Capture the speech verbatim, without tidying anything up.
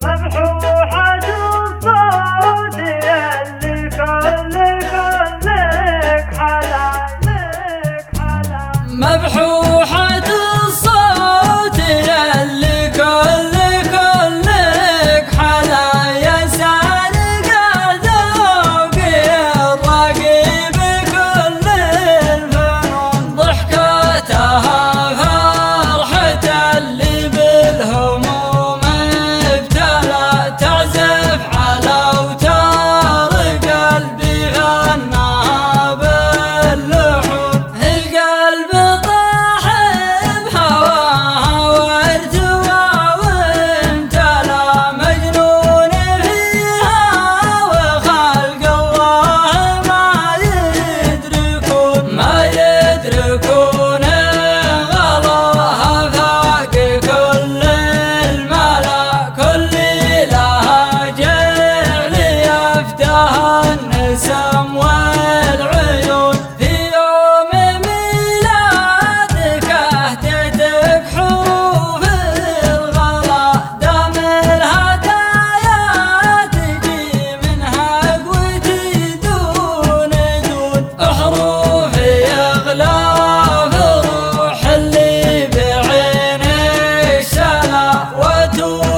مبحوحة الصوت يلي كلك كلك حلايلك حلايل مبحوحة الصوت يلي كل كلك حلايا سالقة ذوقي الرقيب كل الفنون ضحكتها فرحة اللي بالهموم ابتلى تعزف على اوتار قلبي غناها باللحون القلب طاح بهواها وارتوى وامتلى مجنون فيها وخلق الله ما يدركون ما يدركون غلاها فاق كل الملا كل لها جعل يفتح النسم والعيون في يوم ميلادك اهتتك حروف الغلا دام الهدايا تجي منها قوتي دون دون حروف اغلاف روح اللي بعين الشلا وتوب